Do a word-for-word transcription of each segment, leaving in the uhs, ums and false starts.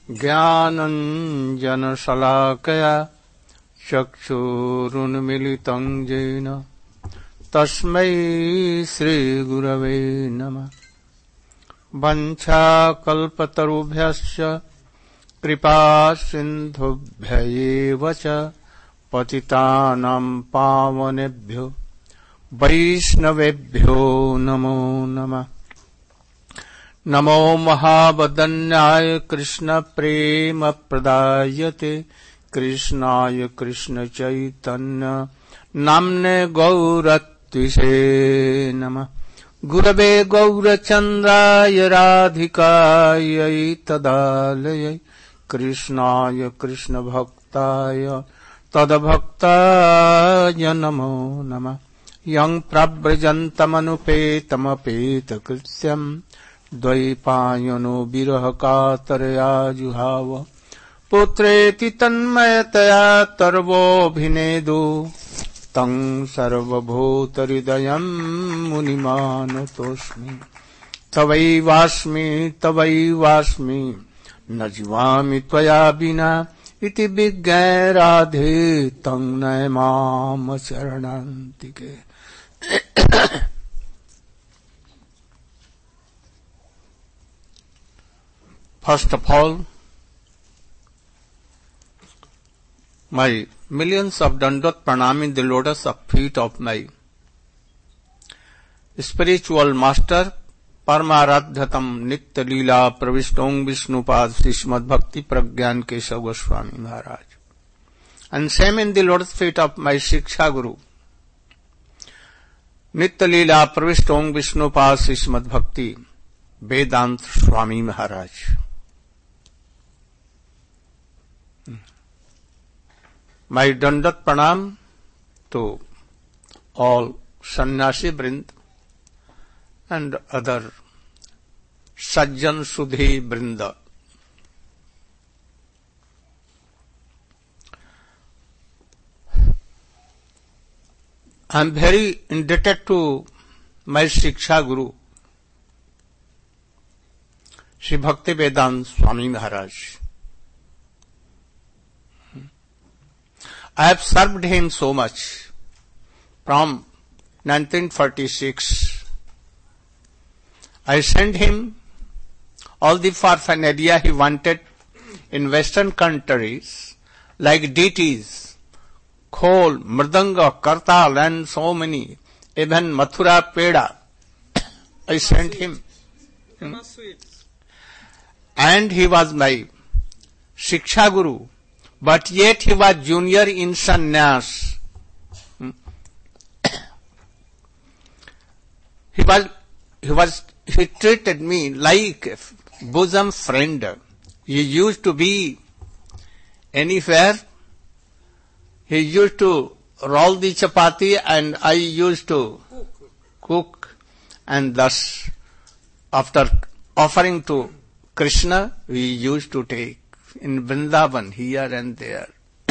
ज्ञानञ्जनशलाकया चक्षुरुन्मिलितं येन तस्मै श्रीगुरवे नमः। वञ्चाकल्पतरुभ्यश्च कृपासिन्धुभ्यैव च पतितानां पावनेभ्यो वैष्णवेभ्यो नमो नमः। नमो महावदन्याय कृष्णप्रेमप्रदायते कृष्णाय कृष्णचैतन्य नाम्ने गौरत्विषे नमः। गुरवे गौरचन्द्राय राधिकायै तदालयै कृष्णाय कृष्णभक्ताय तद्भक्ताय नमो नमः। यं प्रव्रजन्तमनुपेतमपेतकृत्यम् द्वैपायनो विरहकातरया जुहाव पुत्रेति तन्मयतया तर्वोऽभिनेदु तं सर्वभूतहृदयं मुनिमानतोऽस्मि। तवैवास्मि तवैवास्मि न जीवामि त्वया विना इति विज्ञाय राधे तं नय माम शरणान्तिके। First of all, my millions of dandot pranam in the lotus of feet of my spiritual master, Paramaradhyatam Nitya Leela Pravistong Vishnupad Srimad Bhakti Pragyan Keshav Goswami Maharaj. And same in the lotus feet of my Shiksha Guru, Nitya Leela Pravistong Vishnupad Srimad Bhakti Vedant Swami Maharaj. My dandat pranam to all sannyasi vrind and other sajjan sudhi vrinda. I am very indebted to my Shiksha Guru, Sri Bhakti Vedanta Swami Maharaj. I have served him so much from nineteen forty-six. I sent him all the paraphernalia he wanted in Western countries, like deities, khol, mridanga, kartal, and so many, even Mathura Peda. I sent him. Hmm. And he was my Shiksha Guru. But yet he was junior in sannyas. Hmm. he was, he was, he treated me like a bosom friend. He used to be anywhere. He used to roll the chapati and I used to cook. And thus, after offering to Krishna, we used to take in Vrindavan, here and there.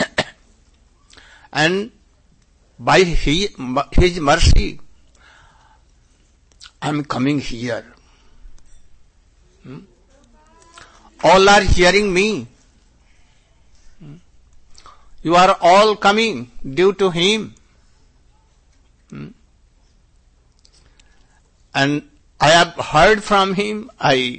And by he, his mercy, I am coming here. Hmm? All are hearing me. Hmm? You are all coming due to him. Hmm? And I have heard from him, I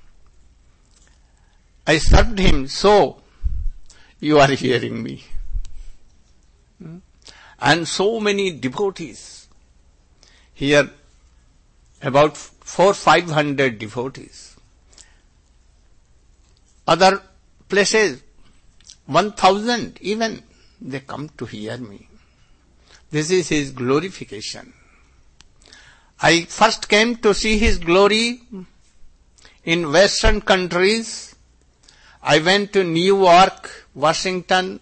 I served him, so you are hearing me. Hmm? And so many devotees. Here, about four, five hundred devotees. Other places, one thousand even, they come to hear me. This is his glorification. I first came to see his glory in Western countries. I went to New York, Washington,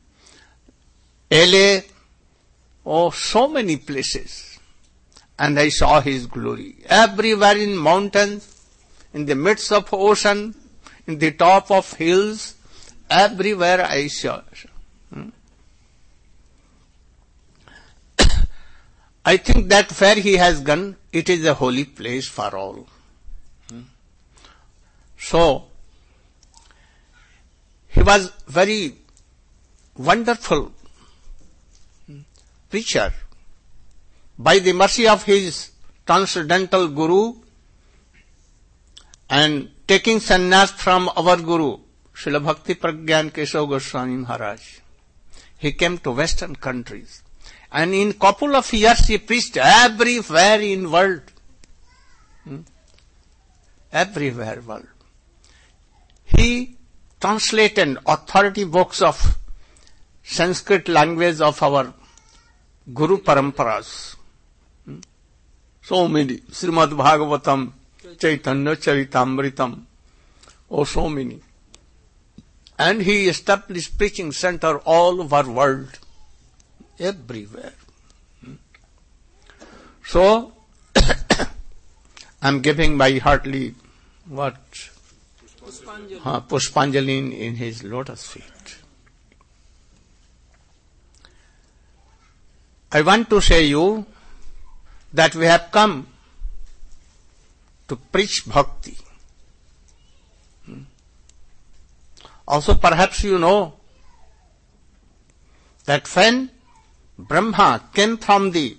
L A, oh, so many places. And I saw his glory. Everywhere in mountains, in the midst of ocean, in the top of hills, everywhere I saw. Hmm? I think that where he has gone, it is a holy place for all. Hmm? So, he was very wonderful preacher. By the mercy of his transcendental Guru and taking sannyas from our Guru, Srila Bhakti Pragyan Keshav Goswami Maharaj, he came to Western countries. And in couple of years he preached everywhere in world. Hmm? Everywhere world. He translated authoritative books of Sanskrit language of our Guru Paramparas. Hmm? So many. Srimad Bhagavatam, Chaitanya Charitamritam. Oh, so many. And he established preaching center all over world. Everywhere. Hmm? So, I'm giving my heartily, what? Pushpanjali. Uh, Pushpanjali in his lotus feet. I want to say you that we have come to preach bhakti. Hmm? Also perhaps you know that when Brahma came from the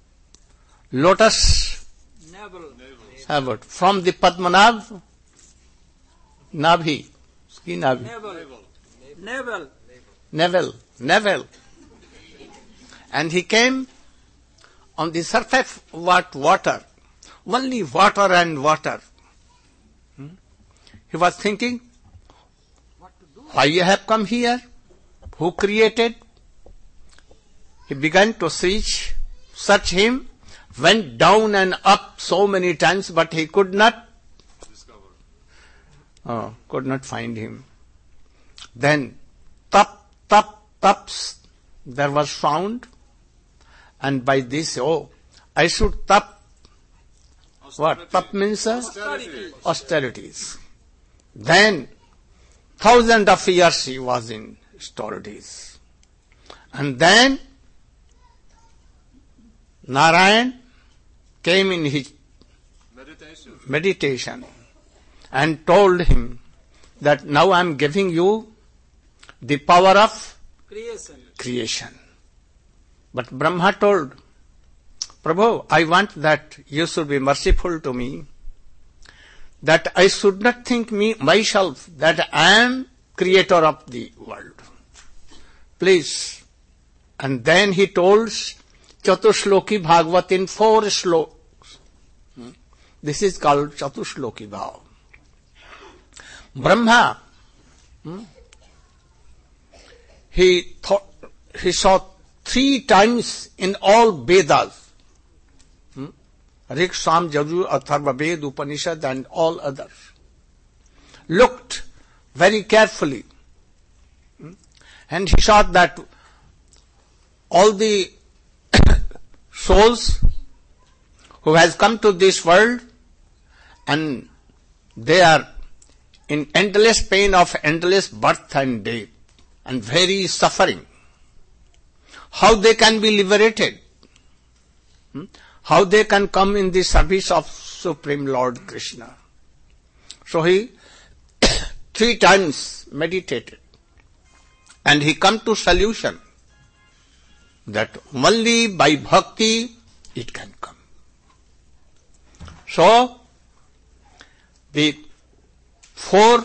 lotus navel, from the Padmanabh Nabhi, ski Nabhi, Navel, Navel, Navel, and he came on the surface of what water, only water and water. Hmm? He was thinking, why you have come here? Who created? He began to search, search him, went down and up so many times, but he could not discover. Oh, could not find him. Then tap, tap, taps there was found, and by this, oh, I should tap. Austerity. What? Tap means? Uh, Austerity. Austerities. Then thousand of years he was in austerities. And then Narayan came in his meditation. meditation and told him that now I am giving you the power of creation. creation. But Brahma told, Prabhu, I want that you should be merciful to me, that I should not think me myself that I am creator of the world. Please. And then he told Chatushloki Bhagavat in four slokas. This is called Chatushloki Bhav. Brahma, hmm, he thought, he saw three times in all Vedas, hmm, Rig, Sam, Yajur, Atharva, Ved, Upanishad and all others, looked very carefully, hmm, and he saw that all the souls who has come to this world and they are in endless pain of endless birth and death and very suffering. How they can be liberated? Hmm? How they can come in the service of Supreme Lord Krishna? So he three times meditated and he come to solution that only by bhakti it can come. So, the four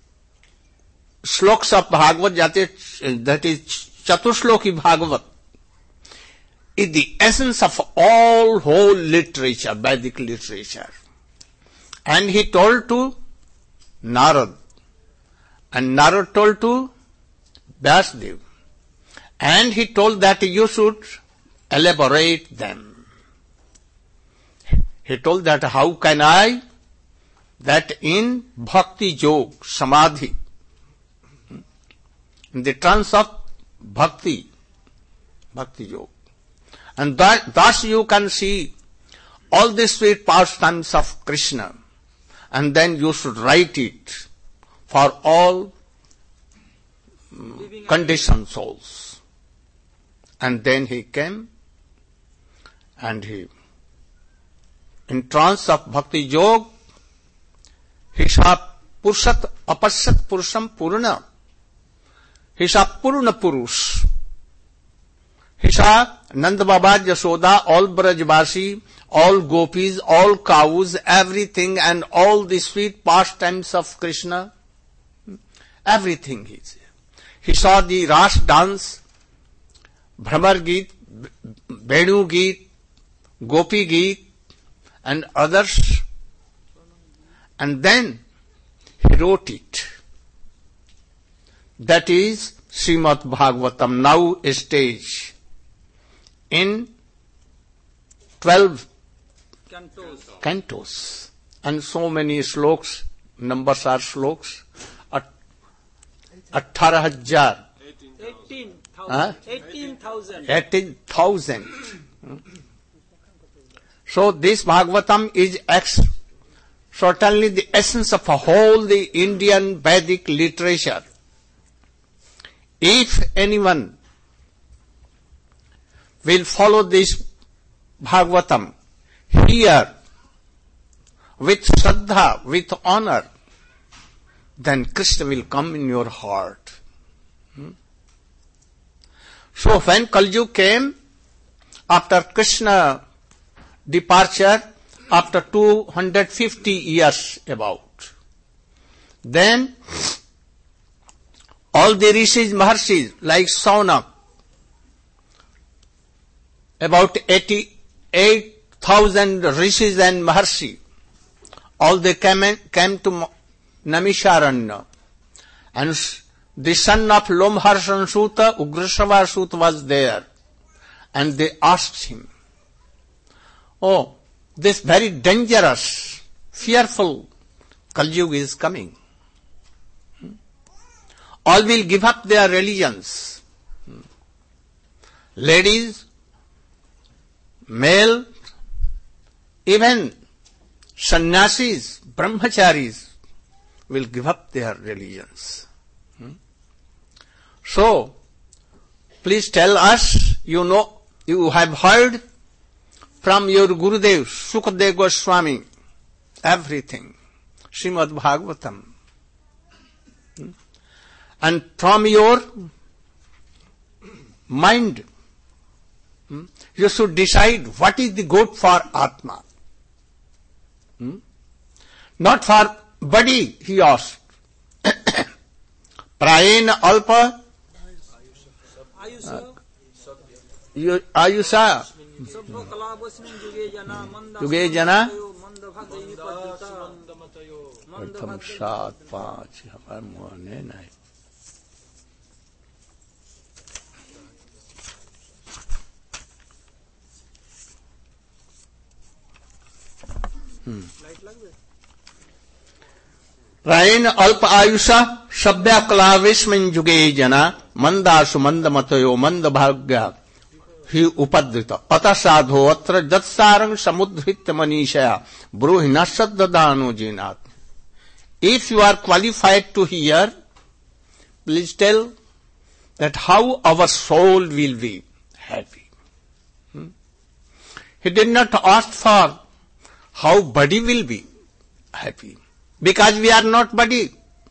sloks of Bhagavad, that is Chatushloki Bhagavat, is the essence of all whole literature, Vedic literature. And he told to Narad, and Narad told to Vyasdev, and he told that you should elaborate them. He told that how can I, that in bhakti yog, samadhi, in the trance of bhakti, bhakti yog, and that, thus you can see all the sweet pastimes of Krishna, and then you should write it for all um, conditioned souls. And then he came and he, in trance of bhakti yog, he saw Pursat Apasat Purusham Purna. He saw Purna Purush. He saw Nanda Baba, Yashoda, all Brajvasi, all gopis, all cows, everything, and all the sweet pastimes of Krishna. Everything he saw. He saw the Ras dance, Bhramar Geet, Venu Geet, Gopi Geet, and others. And then he wrote it. That is Srimad Bhagavatam, now a stage in twelve Cantos. cantos, and so many sloks, numbers are sloks, अठारह हजार eighteen thousand. eighteen thousand. So this Bhagavatam is ex- certainly the essence of a whole the Indian Vedic literature. If anyone will follow this Bhagavatam here with Shraddha, with honor, then Krishna will come in your heart. Hmm? So when Kali Yuga came, after Krishna departure, after two hundred fifty years about, then all the rishis, maharshis, like Saunak, about eighty-eight thousand rishis and maharshi, all they came, in, came to Namisharanya, and the son of Lomharshan Suta, Ugrasava Suta was there, and they asked him, oh, this very dangerous, fearful Kali Yuga is coming. All will give up their religions. Ladies, male, even sannyasis, brahmacharis will give up their religions. So, please tell us, you know, you have heard from your Gurudev, Sukadeva Goswami, everything, Srimad Bhagavatam. And from your mind, you should decide what is the good for Atma. Not for body, he asked. Prayena alpa ayusa yuge jana pratham saat panch hamar mohne nahi. Prayen alpa ayusha sabya kalavismin juge jana mandasu mandamatayo mandabhagya hi upadrita atasadho atra jatsarang samudhritya manishaya bruhina saddadano jinat. If you are qualified to hear, please tell that how our soul will be happy. Hmm? He did not ask for how body will be happy, because we are not body.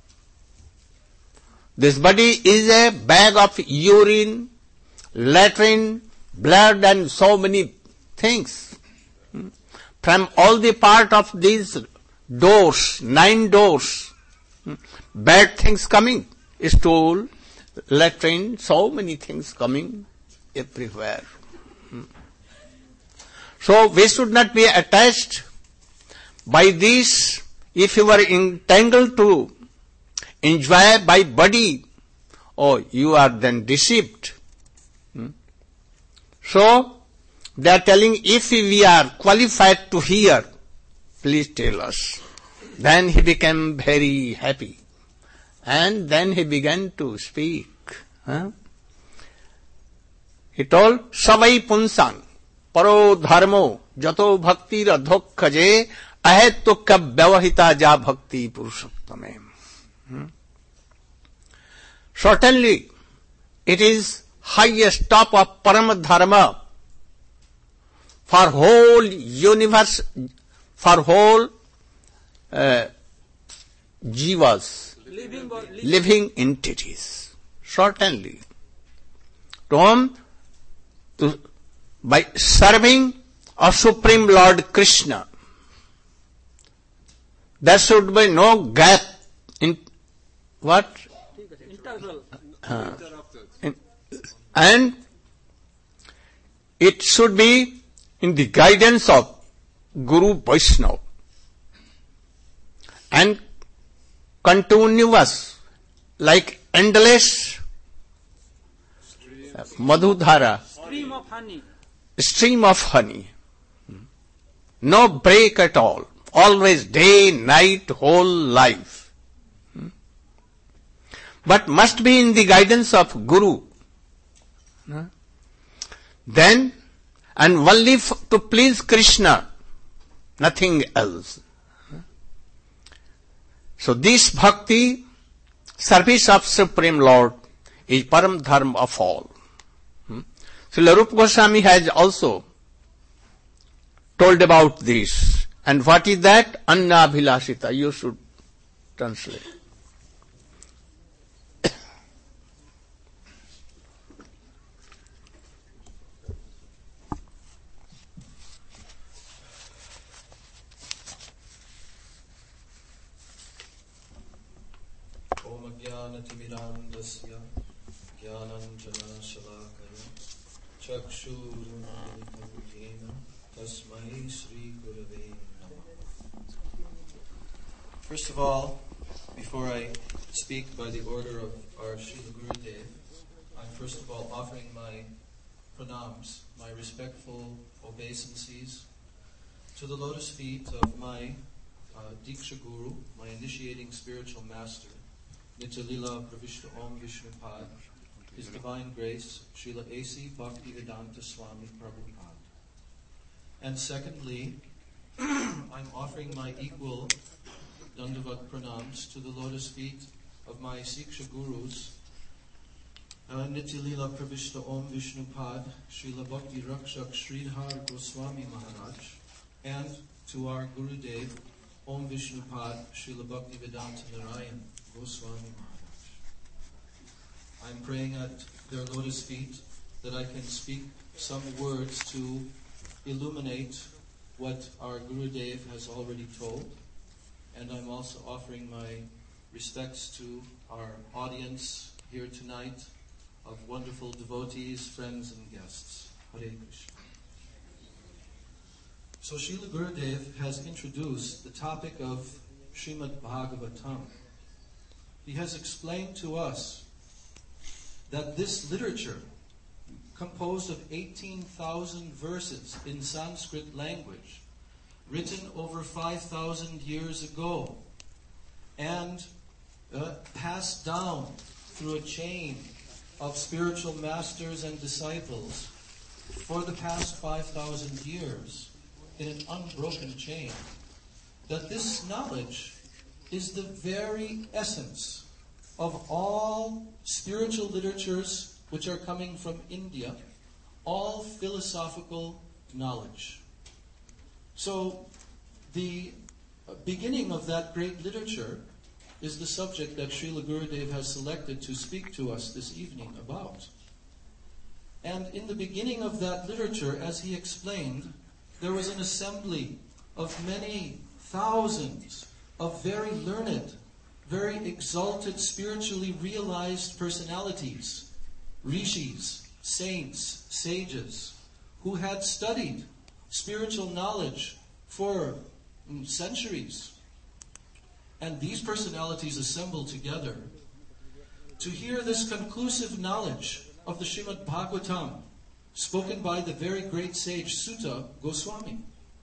This body is a bag of urine, latrine, blood, and so many things. From all the part of these doors, nine doors, bad things coming, stool, latrine, so many things coming everywhere. So we should not be attached by this. If you are entangled to enjoy by body, oh, you are then deceived. Hmm? So, they are telling, if we are qualified to hear, please tell us. Then he became very happy. And then he began to speak. Huh? He told, Savai Punsang, Paro Dharmo, Jato Bhakti Radhokkaje, Ahetukka Vyavahita Ja Bhakti Purushottame. Hmm? Certainly, it is highest top of Parama Dharma for whole universe, for whole uh, jivas, Living, or, living. living entities. certainly. To whom? To, by serving a Supreme Lord Krishna. There should be no gap in what? Interval. Uh, in, and it should be in the guidance of Guru Vaishnava and continuous, like endless uh, Madhudhara, Stream of honey. stream of honey. No break at all. Always day, night, whole life. But must be in the guidance of Guru. Then, and only f- to please Krishna, nothing else. So this bhakti, service of Supreme Lord, is param dharma of all. So Rupa Goswami has also told about this. And what is that? Anna Bhilasita. You should translate. Om Jnanatimirandasya Jnananjana Shalakaya Chakshurunmilitam Jena Tasmai Shri Gurave Namaha. First of all, before I speak by the order of our Srila Gurudev, I'm first of all offering my pranams, my respectful obeisances to the lotus feet of my uh, Diksha Guru, my initiating spiritual master, Nityalila Pravishta Om Vishnupad, His Divine Grace, Srila A C Bhaktivedanta Swami Prabhupada. And secondly, I'm offering my equal Dandavat Pranams to the lotus feet of my Siksha Gurus, uh, Nityalila Pravishta Om Vishnupad, Srila Bhakti Rakshak Sridhar Goswami Maharaj, and to our Gurudev, Om Vishnupad, Srila Bhaktivedanta Narayan Goswami Maharaj. I'm praying at their lotus feet that I can speak some words to illuminate what our Gurudev has already told. And I'm also offering my respects to our audience here tonight of wonderful devotees, friends, and guests. Hare Krishna. So Srila Gurudev has introduced the topic of Srimad Bhagavatam. He has explained to us that this literature, composed of eighteen thousand verses in Sanskrit language, written over five thousand years ago, and uh, passed down through a chain of spiritual masters and disciples for the past five thousand years, in an unbroken chain, that this knowledge is the very essence of all spiritual literatures which are coming from India, all philosophical knowledge. So, the beginning of that great literature is the subject that Srila Gurudev has selected to speak to us this evening about. And in the beginning of that literature, as he explained, there was an assembly of many thousands of very learned, very exalted, spiritually realized personalities, rishis, saints, sages, who had studied spiritual knowledge for centuries. And these personalities assembled together to hear this conclusive knowledge of the Srimad Bhagavatam, spoken by the very great sage Sutta Goswami.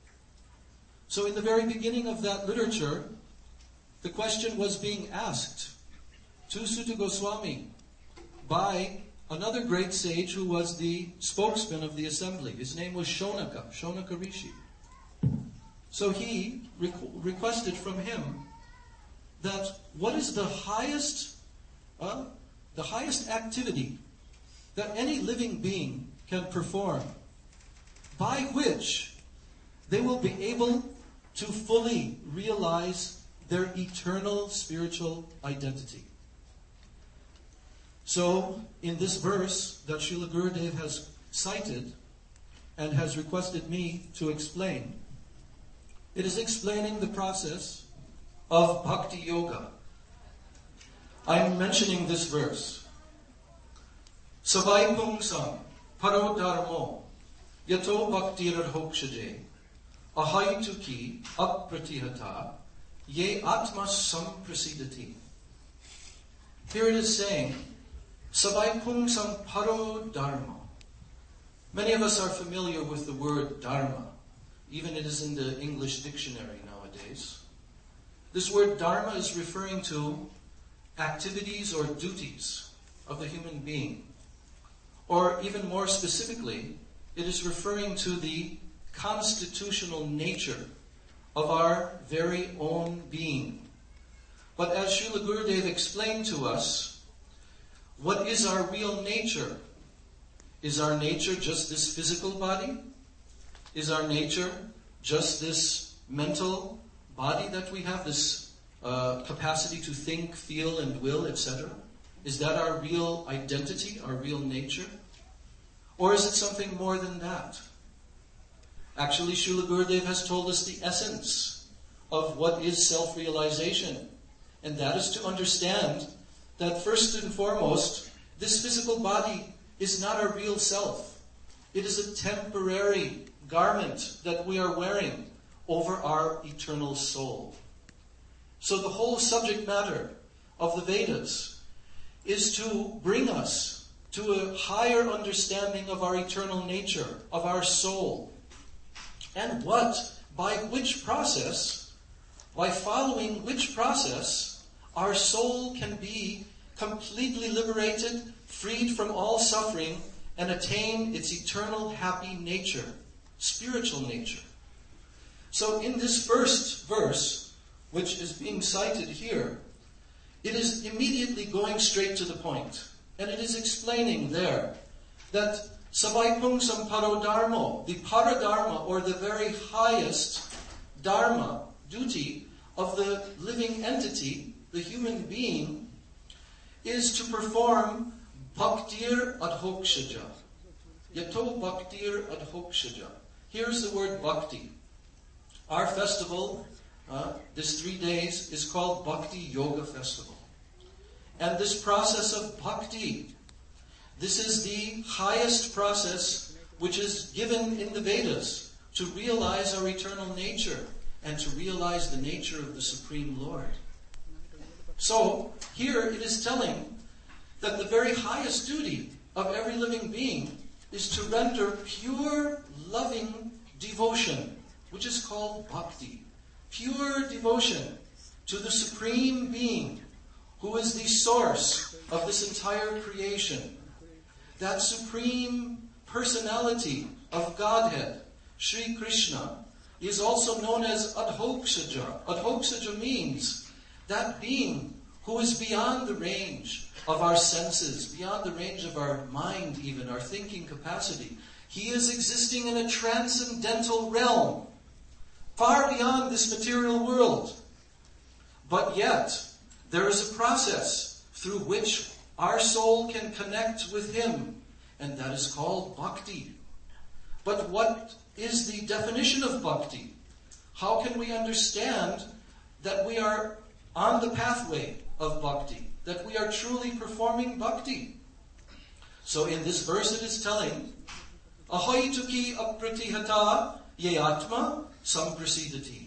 So in the very beginning of that literature, the question was being asked to Sutta Goswami by another great sage who was the spokesman of the assembly. His name was Shonaka, Shonaka Rishi. So he requ- requested from him that what is the highest, uh, the highest activity that any living being can perform, by which they will be able to fully realize their eternal spiritual identity. So, in this verse that Srila Gurudev has cited and has requested me to explain, it is explaining the process of Bhakti Yoga. I am mentioning this verse. Savai pungsam paro dharmo yato bhaktirar hokshaje ahaituki apratihata ye atma samprasidati. Here it is saying, Savai pungsam paro dharma. Many of us are familiar with the word dharma. Even it is in the English dictionary nowadays. This word dharma is referring to activities or duties of the human being. Or even more specifically, it is referring to the constitutional nature of our very own being. But as Srila Gurudev explained to us, what is our real nature? Is our nature just this physical body? Is our nature just this mental body that we have, this uh, capacity to think, feel, and will, et cetera? Is that our real identity, our real nature? Or is it something more than that? Actually, Srila Gurudev has told us the essence of what is self-realization. And that is to understand that first and foremost, this physical body is not our real self. It is a temporary garment that we are wearing over our eternal soul. So the whole subject matter of the Vedas is to bring us to a higher understanding of our eternal nature, of our soul. And what, by which process, by following which process, our soul can be completely liberated, freed from all suffering, and attain its eternal happy nature, spiritual nature. So in this first verse, which is being cited here, it is immediately going straight to the point. And it is explaining there that Savai pungsam parodharmo, the paradharma, or the very highest dharma, duty of the living entity, the human being, is to perform bhaktir adhokshaja. Yato bhaktir adhokshaja. Here's the word bhakti. Our festival, uh, this three days, is called Bhakti Yoga Festival. And this process of bhakti, this is the highest process which is given in the Vedas to realize our eternal nature and to realize the nature of the Supreme Lord. So, here it is telling that the very highest duty of every living being is to render pure, loving devotion, which is called bhakti. Pure devotion to the Supreme Being, who is the source of this entire creation. That Supreme Personality of Godhead, Sri Krishna, is also known as Adhokshaja. Adhokshaja means that being who is beyond the range of our senses, beyond the range of our mind even, our thinking capacity. He is existing in a transcendental realm, far beyond this material world. But yet, there is a process through which our soul can connect with Him, and that is called bhakti. But what is the definition of bhakti? How can we understand that we are on the pathway of bhakti, that we are truly performing bhakti? So in this verse it is telling, Ahoituki apratihata yeyatma samprasidati.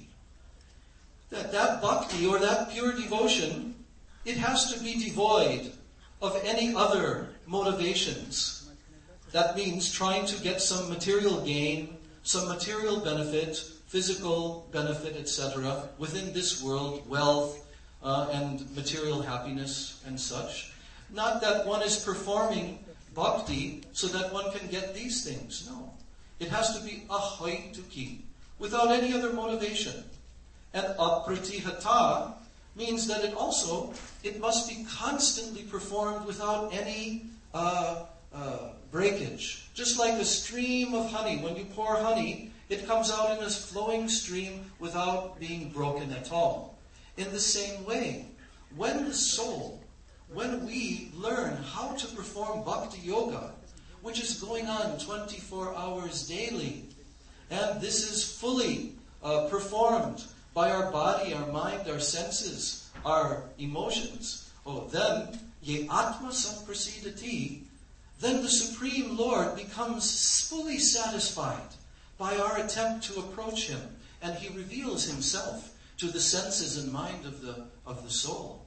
That that bhakti, or that pure devotion, it has to be devoid of any other motivations. That means trying to get some material gain, some material benefit, physical benefit, et cetera, within this world, wealth uh, and material happiness and such. Not that one is performing bhakti so that one can get these things. No. It has to be ahoituki, without any other motivation. And apratihata means that it also, it must be constantly performed without any uh, uh, breakage. Just like a stream of honey. When you pour honey, it comes out in a flowing stream without being broken at all. In the same way, when the soul, when we learn how to perform bhakti yoga, which is going on twenty-four hours daily, and this is fully uh, performed by our body, our mind, our senses, our emotions, oh, then ye atma samprasidati, then the Supreme Lord becomes fully satisfied by our attempt to approach Him, and He reveals Himself to the senses and mind of the of the soul.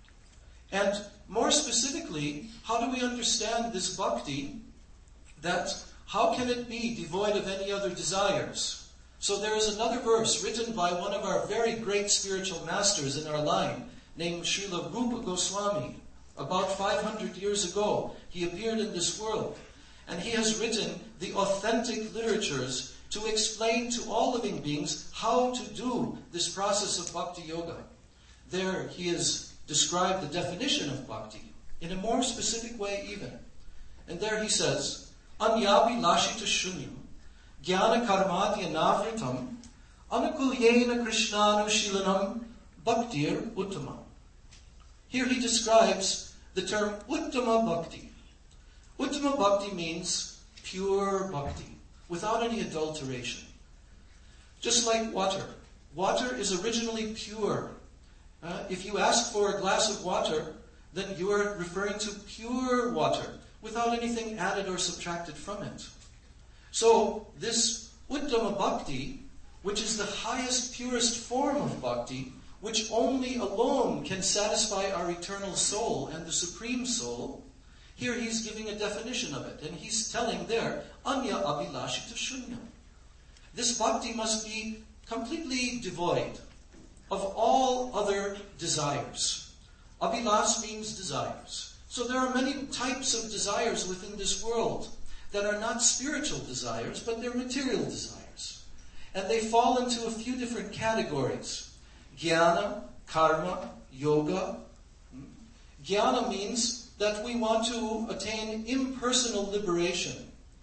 And more specifically, how do we understand this bhakti? That how can it be devoid of any other desires? So there is another verse written by one of our very great spiritual masters in our line, named Srila Rupa Goswami. About five hundred years ago, he appeared in this world, and he has written the authentic literatures to explain to all living beings how to do this process of bhakti yoga. There he has described the definition of bhakti in a more specific way even. And there he says, Anyavi lashita shunyam, jnana karmati anavritam, anukulyena krishnanushilanam, bhaktir uttama. Here he describes the term uttama bhakti. Uttama bhakti means pure bhakti, without any adulteration. Just like water. Water is originally pure. Uh, if you ask for a glass of water, then you are referring to pure water, without anything added or subtracted from it. So, this Uttama Bhakti, which is the highest, purest form of bhakti, which only alone can satisfy our eternal soul and the Supreme Soul, here he's giving a definition of it, and he's telling there, Anya Abhilashita Shunyam. This bhakti must be completely devoid of all other desires. Abhilash means desires. So there are many types of desires within this world that are not spiritual desires, but they're material desires. And they fall into a few different categories. Jnana, karma, yoga. Jnana means that we want to attain impersonal liberation.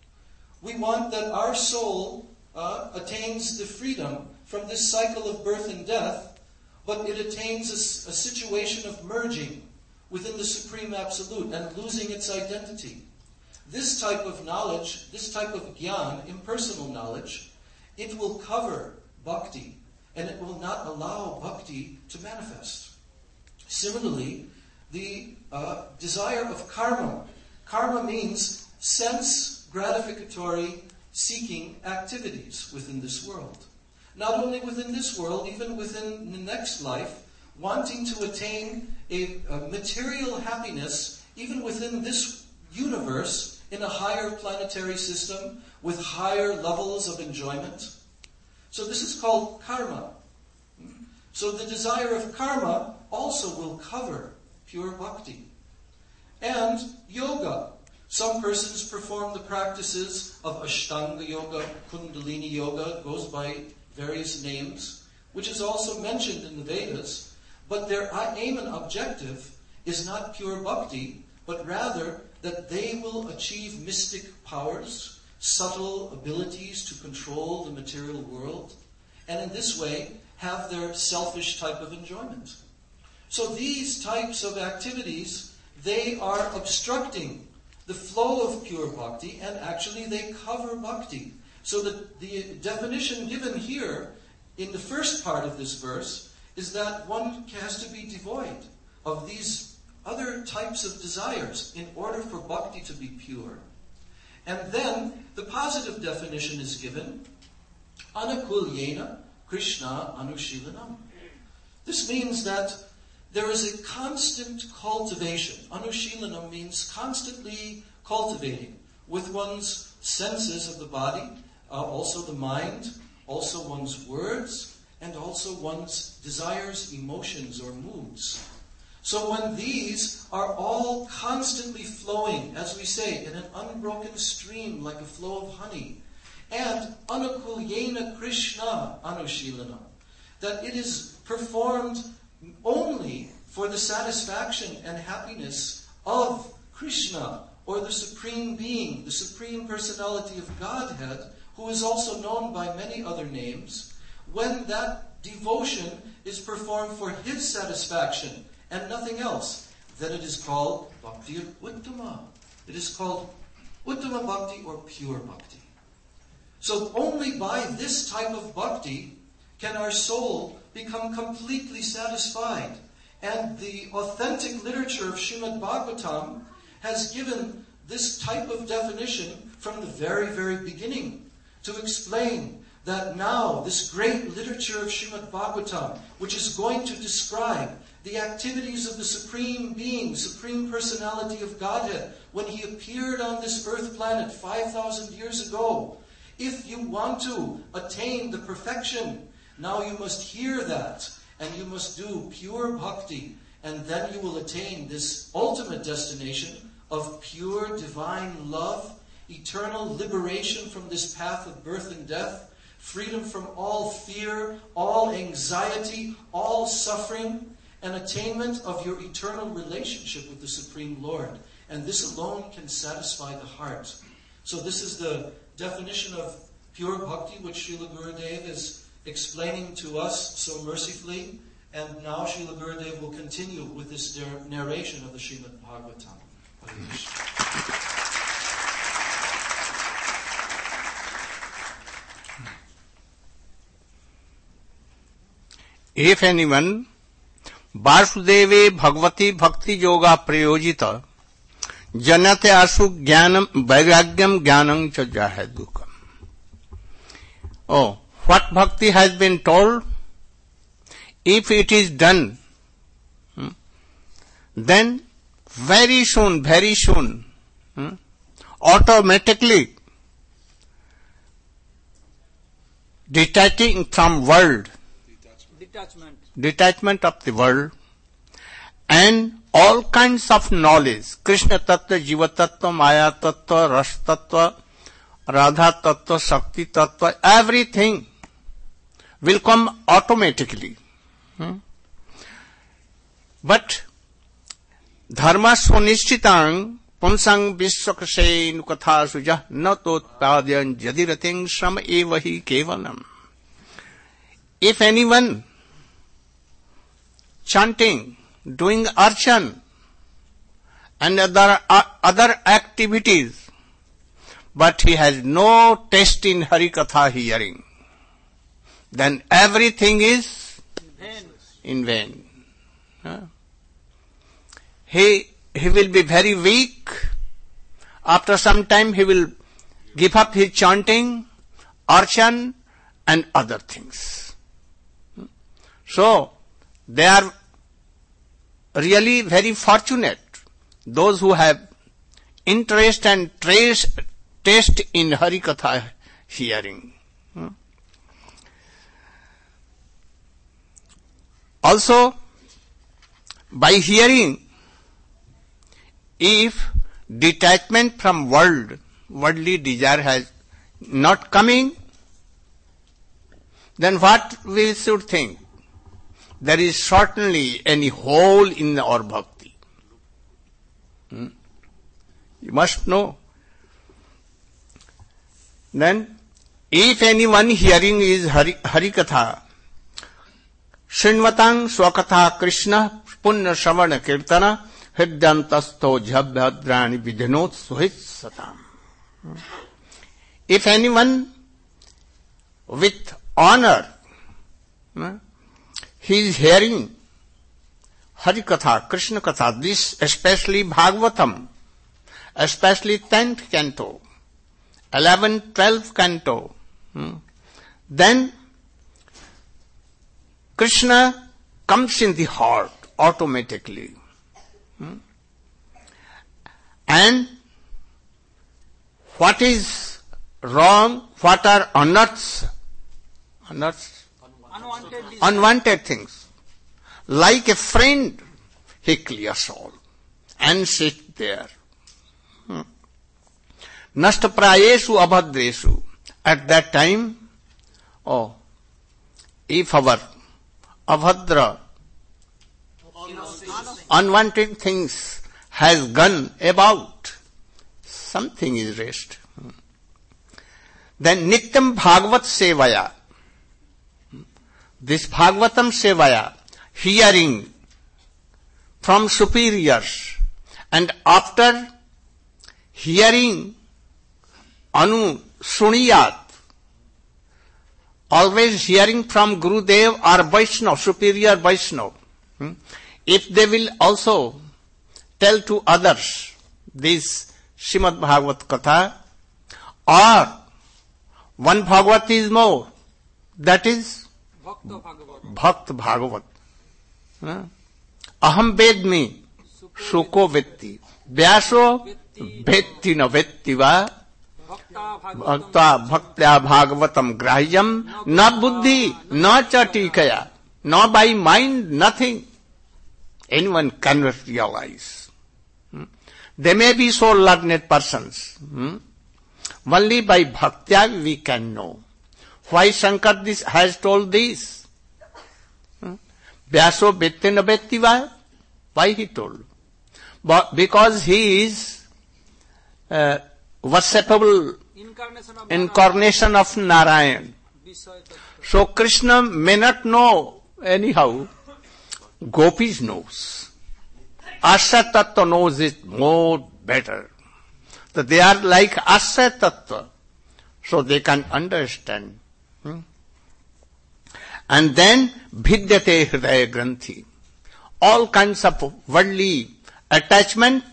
We want that our soul uh, attains the freedom from this cycle of birth and death, but it attains a, a situation of merging within the Supreme Absolute and losing its identity. This type of knowledge, this type of jnana, impersonal knowledge, it will cover bhakti, and it will not allow bhakti to manifest. Similarly, the uh, desire of karma. Karma means sense gratificatory seeking activities within this world. Not only within this world, even within the next life, wanting to attain a, a material happiness, even within this universe, in a higher planetary system, with higher levels of enjoyment. So this is called karma. So the desire of karma also will cover pure bhakti. And yoga. Some persons perform the practices of Ashtanga Yoga, Kundalini Yoga, goes by various names, which is also mentioned in the Vedas, but their aim and objective is not pure bhakti, but rather that they will achieve mystic powers, subtle abilities to control the material world, and in this way have their selfish type of enjoyment. So these types of activities, they are obstructing the flow of pure bhakti, and actually they cover bhakti. So the, the definition given here in the first part of this verse is that one has to be devoid of these other types of desires in order for bhakti to be pure. And then the positive definition is given, anakulyena Krishna anushilanam. This means that there is a constant cultivation. Anushilanam means constantly cultivating with one's senses of the body, uh, also the mind, also one's words, and also one's desires, emotions, or moods. So when these are all constantly flowing, as we say, in an unbroken stream like a flow of honey, and anukulyena Krishna anushilanam, that it is performed only for the satisfaction and happiness of Krishna, or the Supreme Being, the Supreme Personality of Godhead, who is also known by many other names, when that devotion is performed for His satisfaction and nothing else, then it is called Bhakti Uttama. It is called Uttama Bhakti or pure Bhakti. So only by this type of Bhakti can our soul become completely satisfied. And the authentic literature of Srimad Bhagavatam has given this type of definition from the very, very beginning to explain that now this great literature of Srimad Bhagavatam, which is going to describe the activities of the Supreme Being, Supreme Personality of Godhead, when He appeared on this earth planet five thousand years ago. If you want to attain the perfection, now you must hear that, and you must do pure bhakti, and then you will attain this ultimate destination of pure divine love, eternal liberation from this path of birth and death, freedom from all fear, all anxiety, all suffering, and attainment of your eternal relationship with the Supreme Lord. And this alone can satisfy the heart. So this is the definition of pure bhakti, which Srila Gurudev is explaining to us so mercifully. And now Srila Gurudev will continue with this narration of the Srimad Bhagavatam. Hare Krishna. If anyone Vasudeve Bhagavati Bhakti Yoga Prayojita Janate Asu Jnanam Vairagyam Jnanam Cha Jahadukam. Oh, what bhakti has been told? If it is done, hmm, then very soon, very soon, hmm, automatically detaching from world, Detachment. detachment of the world, and all kinds of knowledge, Krishna Tattva, Jiva Tattva, Maya Tattva, Ras Tattva, Radha Tattva, Shakti Tattva, everything will come automatically. Hmm? But dharma sunishchitang punsang vishwakase nukatha sujah na totpadyan jadirating shram evahi kevalam. If anyone chanting, doing archan and other uh, other activities, but he has no taste in Harikatha hearing, then everything is Vain. in vain. Huh? He he will be very weak. After some time he will give up his chanting, archan and other things. So they are really very fortunate, those who have interest and trace, taste in Harikatha hearing. Also, by hearing, if detachment from world, worldly desire has not coming, then what we should think? There is certainly any hole in our bhakti. Hmm? You must know. Then, if anyone hearing is Hari, Harikatha, Srinvatang Swakatha Krishna Punya Savana Kirtana Hridyantasto Jhabhadrani Vidhanot Suhit Satam. If anyone with honor, he is hearing Harikatha, Krishna Katha, this especially Bhagavatam, especially tenth canto, eleventh, twelfth canto, hmm, then Krishna comes in the heart automatically. Hmm? And what is wrong, what are unearths, unearths, Unwanted desire. unwanted things, like a friend, he clears all and sits there. Hmm. Nashtaprayeshu abhadreshu. At that time, oh, if our abhadra, unwanted things has gone about, something is raised. Then Nityam Bhagavat Sevaya. This Bhagavatam Sevaya, hearing from superiors, and after hearing Anu Suniyat, always hearing from Gurudev or Vaishnava, superior Vaishnava, hmm? if they will also tell to others this Srimad Bhagavat Katha, or one Bhagavat is more, that is Bhakta Bhagavat. Bhakta Bhagavat. Hmm? Aham vedmi suko vetti, Vyaso vetti na vetti va, Bhakta Bhakta Bhaktya Bhagavatam Grahyam, na buddhi, na cha tikaya, no by mind, nothing. Anyone cannot realize. Hmm? They may be so learned persons. Hmm? Only by bhaktya we can know. Why Shankar this has told this? Hmm? Vyaso vetti na vetti va? Why he told? But because he is uh, worshipable Incarnation of incarnation of Narayan. Narayan. So Krishna may not know anyhow. Gopis knows. Asya Tattva knows it more better. So they are like Asya Tattva. So they can understand. Hmm? And then Bhidyate Hridaya Granthi. All kinds of worldly attachment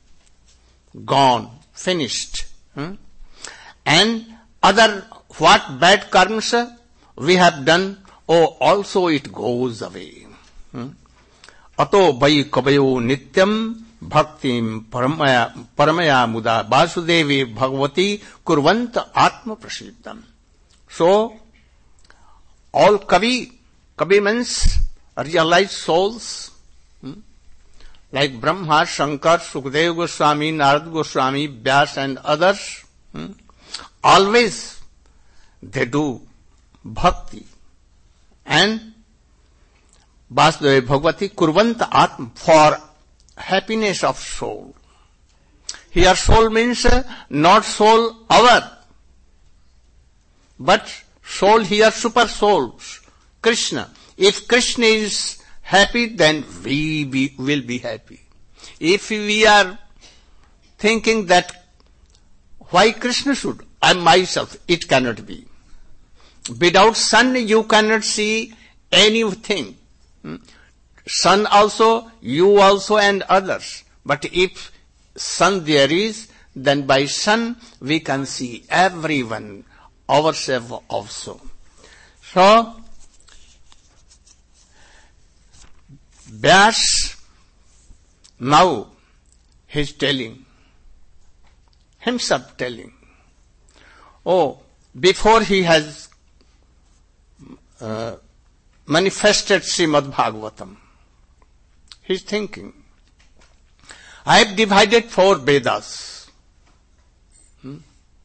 gone, finished. Hmm? And other what bad karmas we have done, oh, also it goes away. Hmm? Ato vai kabayo nityam bhaktim paramaya, paramaya muda vasudevi bhagavati kurvanta atma prasiddham. So, all kavi, kavi means realized souls, hmm? like Brahma, Shankar, Sukadeva Goswami, Narad Goswami, Vyas and others, hmm? always they do bhakti. And Vasudeva Bhagavati Kurvanta Atma, for happiness of soul. Here soul means uh, not soul our, but soul here super souls, Krishna. If Krishna is happy, then we be, will be happy. If we are thinking that why Krishna should, I myself, it cannot be. Without sun you cannot see anything. Sun also, you also and others. But if sun there is, then by sun we can see everyone, ourselves also. So, Vyas now he is telling, himself telling, oh, before he has uh, manifested Srimad Bhagavatam, he is thinking, I have divided four Vedas. Hmm?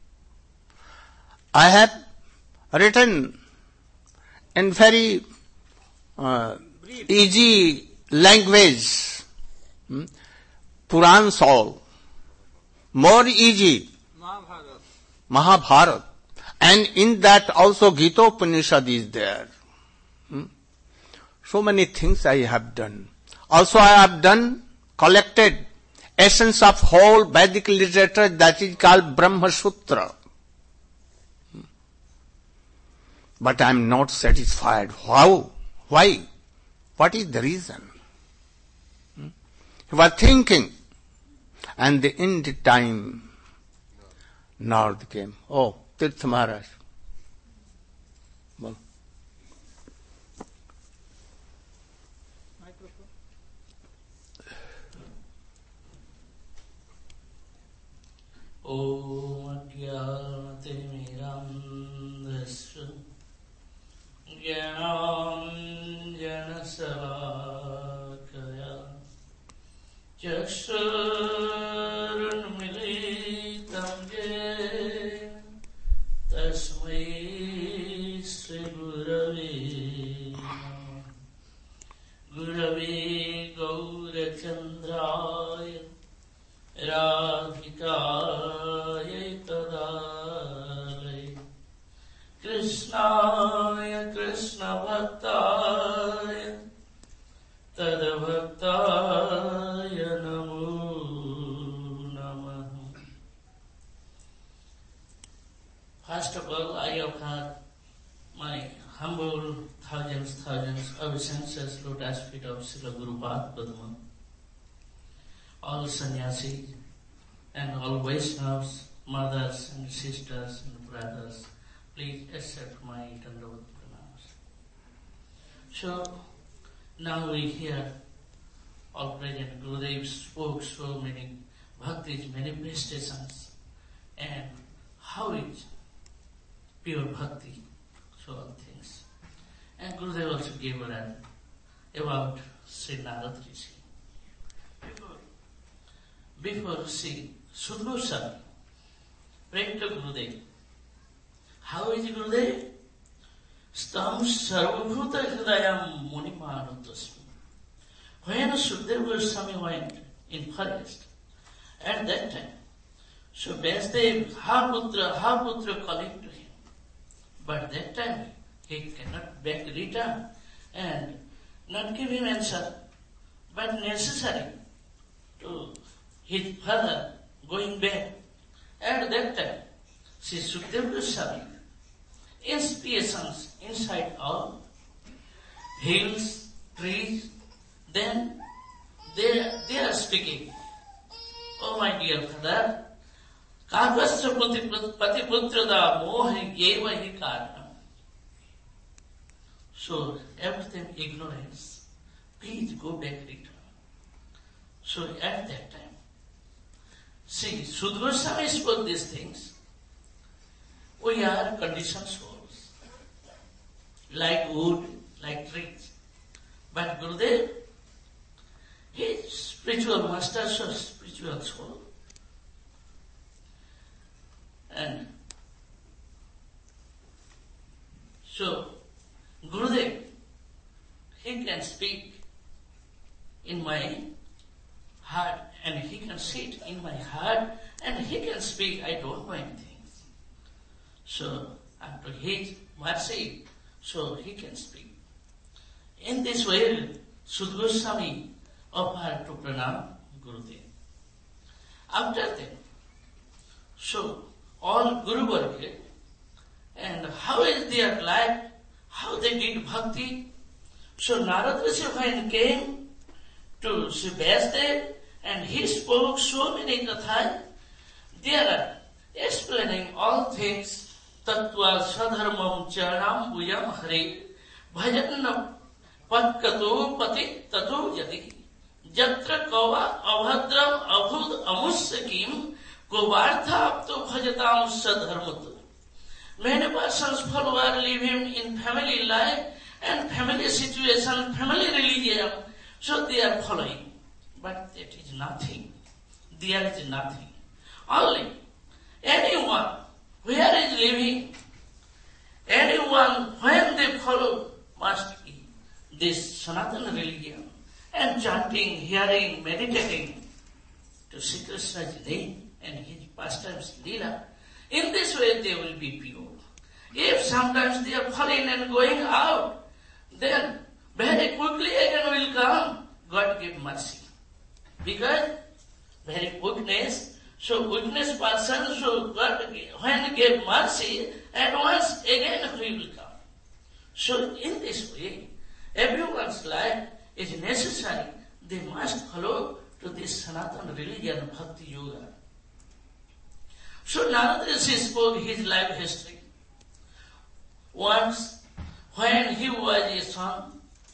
I have written in very uh, easy language, hmm? Purans all, more easy, Mahabharata. Mahabharata, and in that also Gita Upanishad is there. Hmm? So many things I have done. Also I have done, collected essence of whole Vedic literature that is called Brahma Sutra. Hmm? But I am not satisfied. How? Why? What is the reason? Hmm? You were thinking, and in the time, Narad came. Oh, Tirtha Maharaj. Well, Om Agyate Mirandasya Jnanam Janasalakaya Chakshurun Militam Je Tasmai Sri Gurave Gurave Gaurachandraya Radhikaya Tadalaya Krishnaya Krishna Bhaktaya Tadabhaktaya First of all, I offer my humble thousands, thousands obeisances lotus feet of Srila Gurupada Padma, all sannyasis and all Vaishnavas, mothers and sisters and brothers, please accept my Dandavat pranams. So, now we hear all present Gurudev spoke so many bhakti's manifestations and how is pure bhakti, so all things. And Gurudev also gave a run about Sri Narad Rishi. Before, before Sri Sudha Goswami prayed to Gurudev. How is Gurudev? Stam sarvabhuta hridayam munimanutasmi. When Sukadeva Goswami went in forest, at that time, so Vasudev, Haputra, Haputra calling to him. But that time, he cannot back return and not give him answer, but necessary to his father going back. At that time, Sri Sukadeva Goswami, inspirations inside all, hills, trees, then they, they are speaking. Oh my dear father, Kakasya patiputrada mohi yeva hi karanam. So everything ignorance. Please go back return. So at that time, see, Sudha Goswami spoke these things. We are conditioned souls, like wood, like trees. But Gurudev, he is spiritual master, so spiritual soul. And so Gurudev, he can speak in my heart and he can sit in my heart and he can speak. I don't know anything. So after his mercy, so he can speak. In this way, Sudha Goswami offered to pranam Gurudev. After that, so all Guru Varga and how is their life, how they did bhakti. So Narad Rishi when came to Sri Vasudev and he spoke so many kathas, they are explaining all things. Tattva sadharmam charanam bhuyam hare bhajanam patkato pati tato yadi jatra kava avhadram avhud amussakim govartha apto bhajatam sadharmut. Many persons followers live him in family life and family situation, family religion, so they are following. But that is nothing. There is nothing. Only anyone where is living, anyone when they follow must be this Sanatana religion and chanting, hearing, meditating to Sri Krishna's name and his pastimes Leela. In this way they will be pure. If sometimes they are falling and going out, then very quickly again will come. God give mercy. Because very quickness, so weakness person, so God when gave mercy, at once again he will come. So in this way, everyone's life is necessary. They must follow to this Sanatana religion, Bhakti Yoga. So Narad Rishi spoke his life history. Once, when he was a son,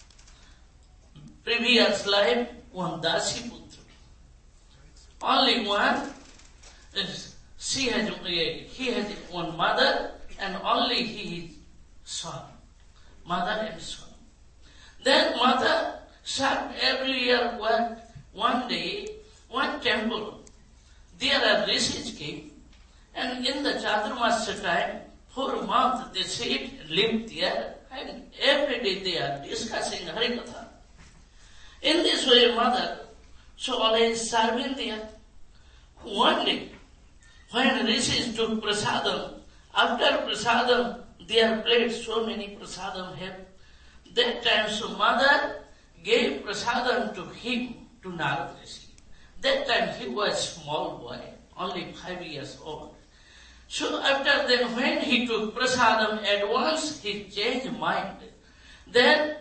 previous life, one Dasi Putra. Only one, she has, he has one mother and only he is son. Mother and son. Then mother served every year one, one day, one temple. There are rishis came and in the Chaturmasya time, for a month they sit, live there and every day they are discussing Harikatha. In this way mother, so always serving there. One day, when rishis took prasadam, after prasadam, their plates, so many prasadam have. That time, so mother gave prasadam to him, to Narad Rishi. That time he was small boy, only five years old. So after then, when he took prasadam at once, he changed mind. Then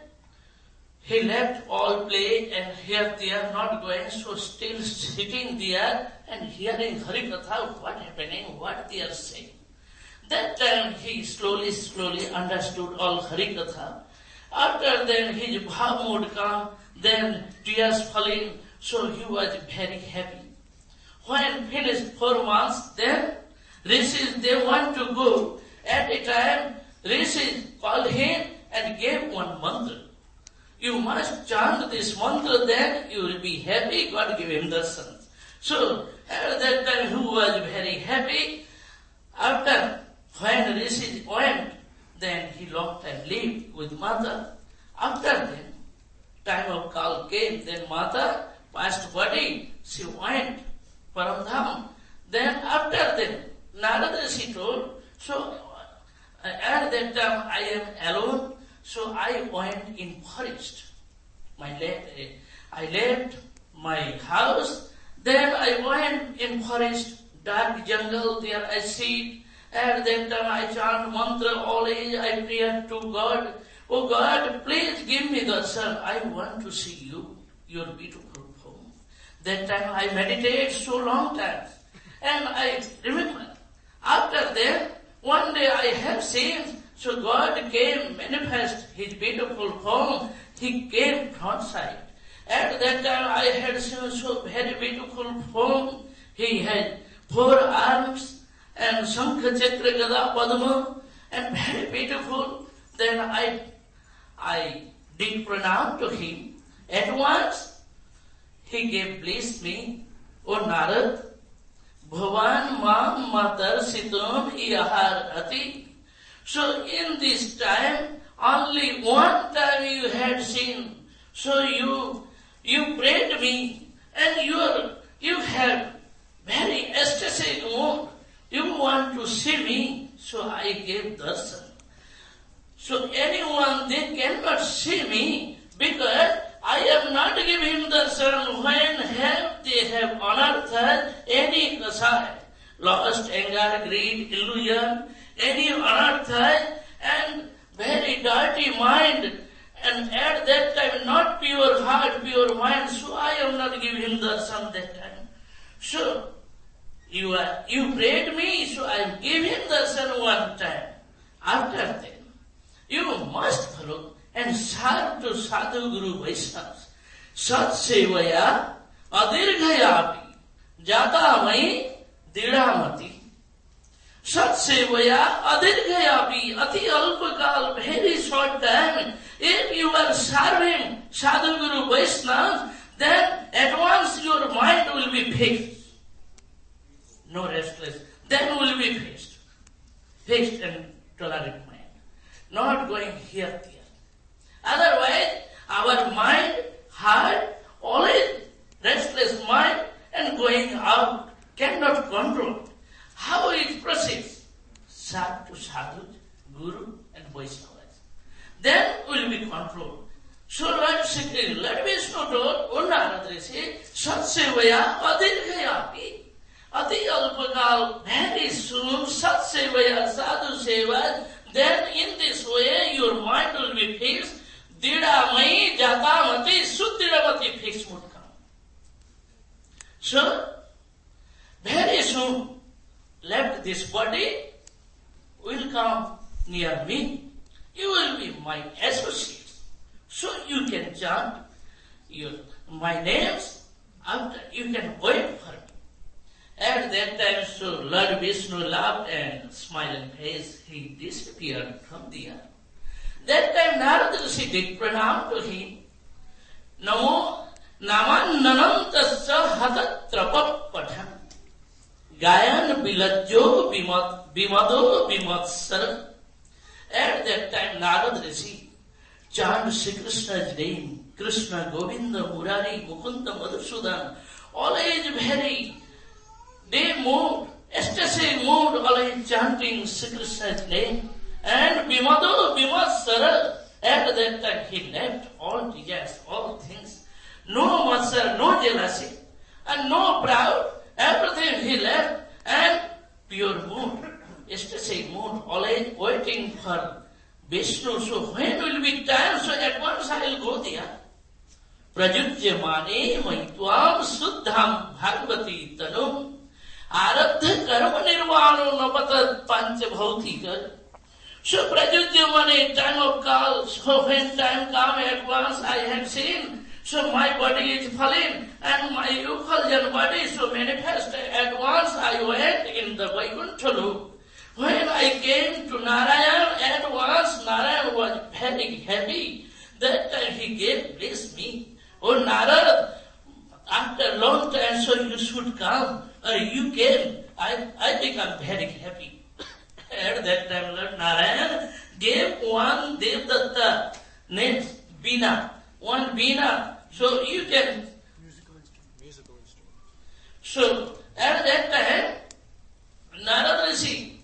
he left all play and here they are not going, so still sitting there and hearing Harikatha, what happening, what they are saying. That time he slowly, slowly understood all Harikatha. After then his bhav mood come, then tears falling, so he was very happy. When finished four months, then Rishis, they want to go. At a time, Rishis called him and gave one mantra. You must chant this mantra, then you will be happy. God gave him darshan. So at that time he was very happy. After when Rishi went, then he long time lived with mother. After then, time of Kal came, then mother passed body, she went Paramdham. Then after then, Narada Rishi told, so at that time I am alone, so I went in forest. My left, I left my house, then I went in forest, dark jungle, there I sit. At that time I chant mantra, always I pray to God. Oh God, please give me darshan. I want to see you, your beautiful form. That time I meditate so long time. And I remember, after that, one day I have seen, so God came manifest his beautiful form. He came front side. At that time I had seen so very beautiful form. He had four arms and Shankha Chakra Gada Padma and very beautiful. Then I I did pranam to him. At once he gave bless me, O Narad, Bhavan Mam Matar Sitam Iyahar Ati. So in this time, only one time you had seen. So you you prayed me and you are, you have very ecstatic mood. You want to see me, so I gave darshan. So anyone, they cannot see me because I am not giving him darshan. When have they have unearthed any kasai, lost anger, greed, illusion, any unearthed and very dirty mind, and at that time not pure heart, pure mind, so I am not giving him darshan that time. So you are, you prayed me, so I am giving darshan one time. After that, you must follow and serve to sadhu guru Vaishnavas. Sat sevaya adirghayapi jatamai didamati. Sat sevaya adirghayapi ati alpakal, very short time. If you are serving sadhu guru Vaishnavas, then at once your mind will be fixed. No restless. Then will be fixed. Fixed and tolerant mind. Not going here, there. Otherwise, our mind, heart, always restless mind and going out, cannot control. How it proceeds? Serve to sadhu, guru and Vaishnavas. Then will be controlled. So Lord Shri, Lord Vishnu told, O Narada Rishi, Sat Sevaya Adirghayapi. Ati alpakal, very soon, Sat Sevaya, sadhu seva. Then in this way your mind will be fixed. Didamai jatamati suddidamati fixed would come. So, very soon, left this body, will come near me. You will be my associates. So you can chant your, my names, after you can wait for me. At that time, so Lord Vishnu laughed and smiling face, he disappeared from the earth. That time Narada Rishi did pranam to him. Namo naman tasya hatatrapa pathan gayan bilajyo bimado bimatsara. At that time Narada Rishi chanted Sri Krishna's name, Krishna, Govinda, Murari, Mukunda, Madhusudan, always very. They moved, ecstasy moved, always chanting Sri Krishna's name. And Bimado, Bimasara, at that time he left all desires, all things. No matsar, no jealousy, and no proud. Everything he left, and pure mood. for Vishnu. So when will be time? So at once I will go there. Prajujyamane maitvam suddham bhagavati tanum arabdha karma nirvano napatat pancha bhautika. So Prajujyamane, time of call, so when time come at once I had seen, so my body is falling and my effulgent body so manifest. At once I went in the Vaikuntha loop. When I came to Narayan, at once Narayan was very happy. That time he gave bliss me. Oh Narad, after long time, so you should come. Uh, you came. I, I become very happy. At that time, Lord Narayan gave one Devdatta named Veena. One Veena. So you can... Musical instrument. Musical instrument. So at that time, Narad Rishi,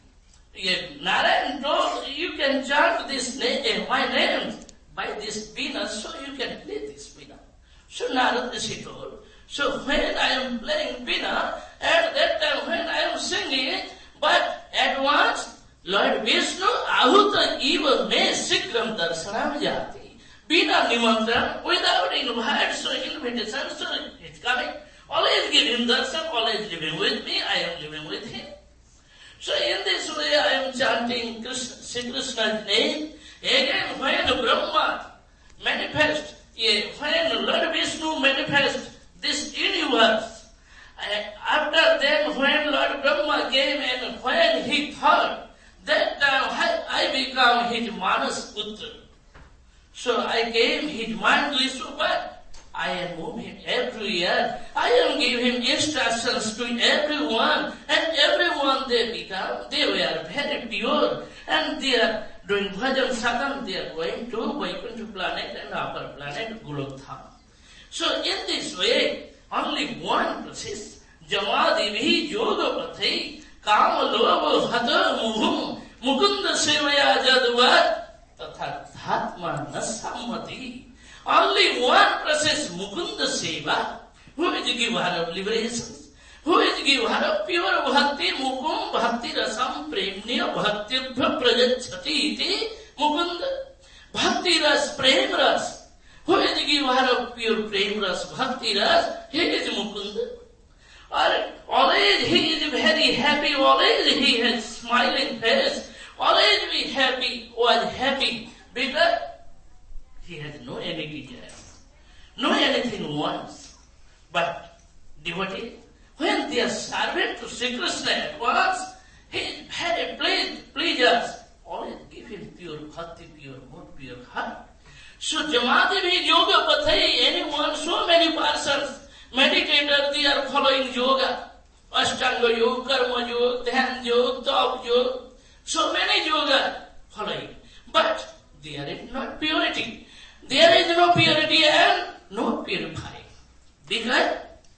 Narayan told, you can chant this name, my name by this Veena, so you can play this Veena. So Narad Rishi told, so when I am playing Veena, at that time when I am singing, but at once, Lord Vishnu, ahuta eva me sikram darshanam jati. Veena nimantran, without invite, so invitation, so it's coming. Always give him darshan, always living with me, I am living with him. So in this way I am chanting Krishna, Sri Krishna's name. Again, when Brahma manifest, when Lord Vishnu manifest this universe, after then when Lord Brahma came and when he thought, that time I, I become his Manas Putra. So I gave his mind to Vishnu, but I am moving every year. I am giving instructions to everyone, and everyone they become, they were very pure, and they are doing bhajan sadhana, they are going to Vaikuntha planet and upper planet Golokdham. So in this way, only one process, Jamadivi yoga pathai, kama loba hata muhum, mukunda sevaya jadvat, tatha dhatma nasammati. Only one process, Mukunda Seva, who is the giver of liberation, who is the giver of pure bhakti, Mukum bhakti rasam premniya bhakti prajachati iti Mukunda. Bhakti ras prem ras. Who is the giver of pure prem ras, bhakti ras? He is Mukunda. Always he is very happy, always he has smiling face, always be happy, was happy, because he has no any desire, no anything wants. But devotee, when they are servant to Sri Krishna at once, he is very pleased, pleasures. Always give him pure bhakti, pure mood, pure heart. So Jamadivi yoga pathai, anyone, so many persons, meditators, they are following yoga. Ashtanga yoga, karma yoga, dhyan yoga, tap yoga. So many yoga following. But there is not purity. There is no purity and no purifying. Because,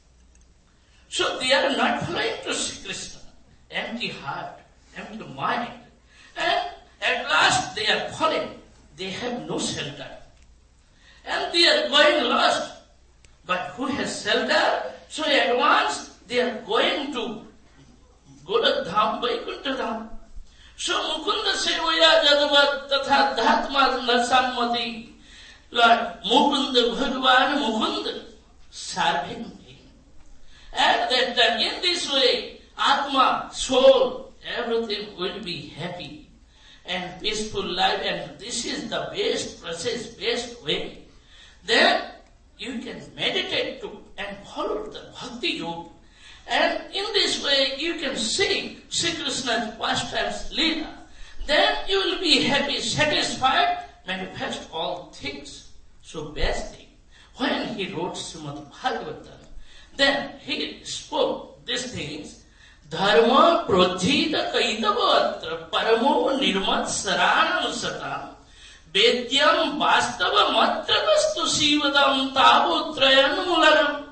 so they are not following to Sri Krishna. Empty heart, empty mind. And at last they are falling. They have no shelter. And they are going lost. But who has shelter? So at once they are going to Golokdham, Vaikuntha Dham. So Mukunda Sevaya Jadavat Tatha Dhatma Nasammati. Lord Mukunda Bhagavan Mukunda serving him. At that time, in this way, Atma, soul, everything will be happy and peaceful life, and this is the best process, best way. Then you can meditate to and follow the bhakti yoga. And in this way you can see Sri Krishna's pastimes Leela. Then you will be happy, satisfied, manifest all things. So best thing, when he wrote Srimad Bhagavatam, then he spoke these things. Dharma prodhita kaitavatra paramo nirmat saranam satam vedyam vastava matra vastu sivadam tavutrayan mularam.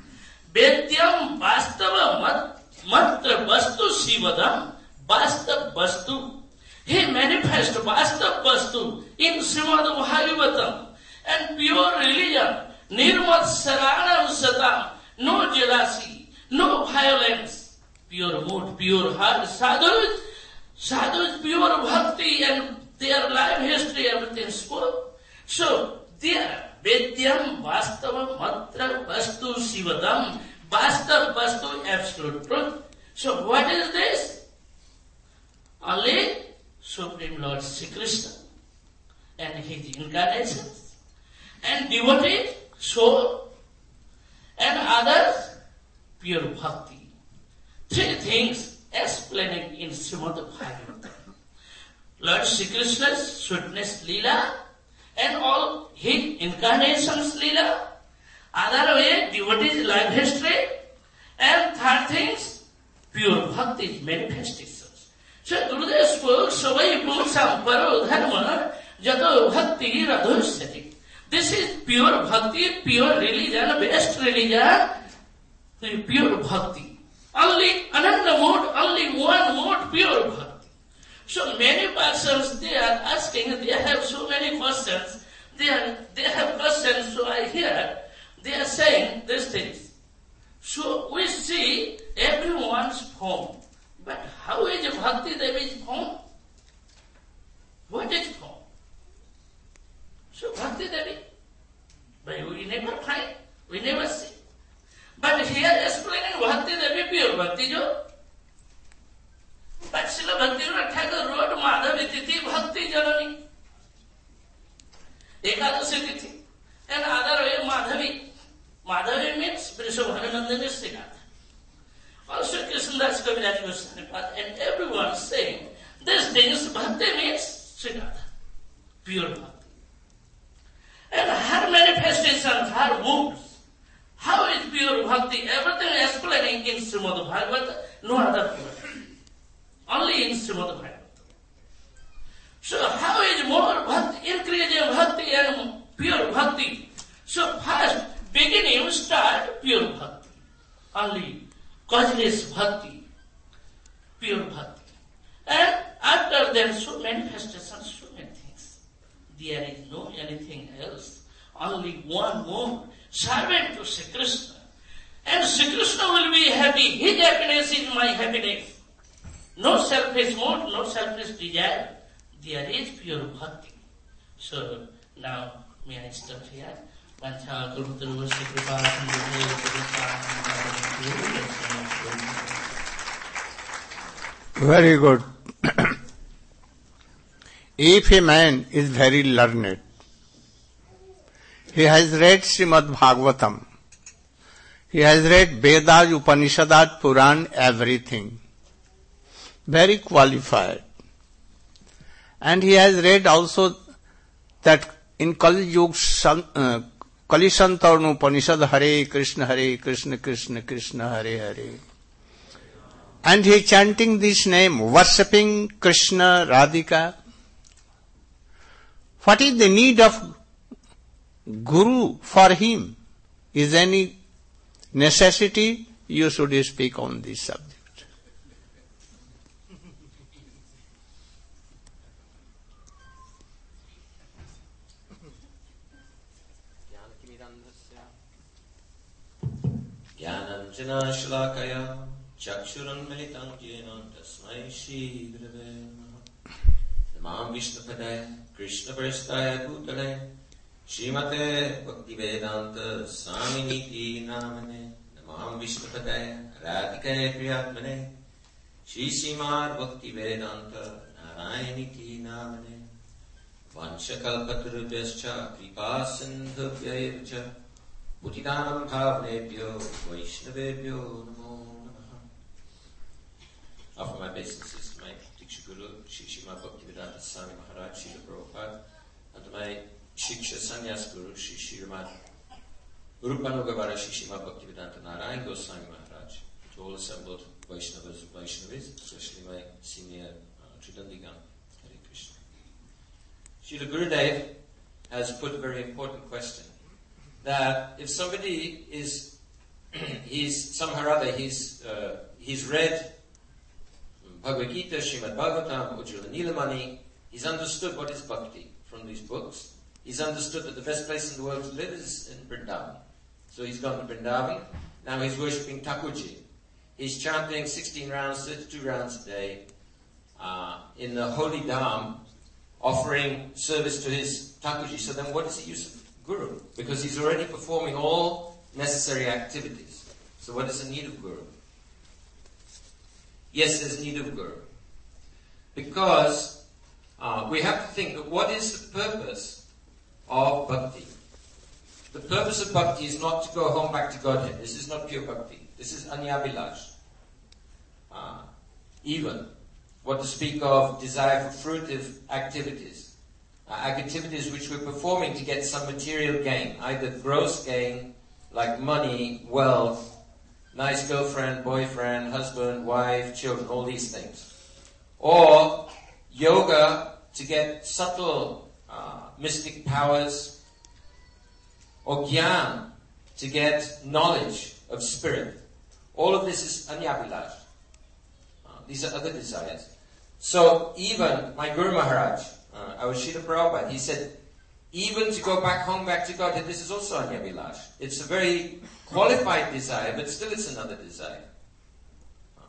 Vedyam vastava matra vastu sivadam vastav vastu. He manifest vastav vastu in Srimad Bhagavatam. And pure religion, nirmat saranam satam, no jealousy, no violence, pure mood, pure heart, sadhus, sadhus, pure bhakti and their life history, everything spoke. So, there, Vedyam Vastavam Matra Vastu Sivadam, Vastav Vastu, absolute truth. So, what is this? Only Supreme Lord Sri Krishna and his incarnations, and devotees, soul, and others, pure bhakti. Three things explaining in Srimad Bhagavatam. Lord Sri Krishna's sweetness Leela, and all his incarnations Leela. Other way, devotees' life history. And third things, pure bhakti manifestations. So Gurudev spoke, Savai Purusam Paro Dharma Jato Bhakti Radhusyati. This is pure bhakti, pure religion, best religion, pure bhakti. Only another mode, only one mode, pure bhakti. So many persons, they are asking, they have so many questions, they, are, they have questions, so I hear, they are saying these things. So we see everyone's form, but how is Bhakti Devi's form? What is form? So Bhakti Devi, but we never find, we never see. But here explaining Bhakti Devi, pure Bhakti jo. But Srila Bhaktivinoda Thakur wrote Madhavi Tithi Bhakti Janani. Ekadashi Tithi. And other way Madhavi. Madhavi means Vrishabhananandani Srinatha. Also Krishnadas Kaviraj Goswami and everyone saying these things Bhakti means Srinatha. Pure Bhakti. And her manifestations, her moves. How is pure Bhakti? Everything explaining in Srimad Bhagavata, no other word. Only in Srimad Bhagavatam. So how is more bhakti, increasing bhakti and pure bhakti? So first, beginning, you start pure bhakti. Only causeless bhakti, pure bhakti. And after then, so manifestations, so many things. There is no anything else. Only one more, servant to Sri Krishna. And Sri Krishna will be happy. His happiness is my happiness. No selfish mood, no selfish desire. There is pure bhakti. So now may I stop here. Vancha Guru Kripa Very good. If a man is very learned, he has read Srimad Bhagavatam, he has read Vedas, Upanishads, Puran, everything, very qualified. And he has read also that in Kali Yuga, uh, Kali Santarna Upanishad, Hare Krishna, Hare Krishna, Krishna Krishna, Hare Hare. And he chanting this name, worshipping Krishna, Radhika. What is the need of Guru for him? Is any necessity? You should speak on this subject. Jnananjana Shalakaya Chakshuran Militam Jena Tasmai Shri Gurave Namam Vishnupadaya Krishna Prestaya Bhutale Srimate Bhaktivedanta Swaminiti Namane Namam Vishnupadaya Radhikaye Priyatmane Shri Srimad Bhaktivedanta Narayaniti Namane Vanchakalpatarubhyascha Kripa Sindhubhyayavcha Bhutidanam Bhavnebhyo Vaishnavebhyo Namo Namaha. Offer my obeisances to my Diksha Guru, Shri Srimad Bhaktivedanta Swami Maharaj, Srila Prabhupada, and to my Shiksha Sannyas Guru, Shri Srimad Urupanugavara, Shri Srimad Bhaktivedanta Narayan Goswami Maharaj, to all assembled Vaishnavas and Vaishnavis, especially my senior uh, Tridandigam. Hare Krishna. Srila Gurudev has put a very important question. That if somebody is, he's somehow or other, he's, uh, he's read Bhagavad Gita, Srimad Bhagavatam, Ujjvala Nilamani, he's understood what is bhakti from these books. He's understood that the best place in the world to live is in Vrindavan. So he's gone to Vrindavan. Now he's worshipping Thakurji. He's chanting sixteen rounds, thirty-two rounds a day, uh, in the holy Dham, offering service to his Thakurji. So then what is the use of Guru? Because he's already performing all necessary activities. So what is the need of Guru? Yes, there's need of Guru. Because uh, we have to think that what is the purpose of bhakti? The purpose of bhakti is not to go home back to Godhead. This is not pure bhakti. This is anyabilash. Uh, even what to speak of desire for fruitive activities. Uh, activities which we're performing to get some material gain. Either gross gain, like money, wealth, nice girlfriend, boyfriend, husband, wife, children, all these things. Or yoga to get subtle uh, mystic powers. Or gyan to get knowledge of spirit. All of this is anyabilash. Uh, these are other desires. So even my Guru Maharaj, uh, our Srila Prabhupada, he said, even to go back home, back to God, this is also anyabilash. It's a very qualified desire, but still it's another desire. Uh,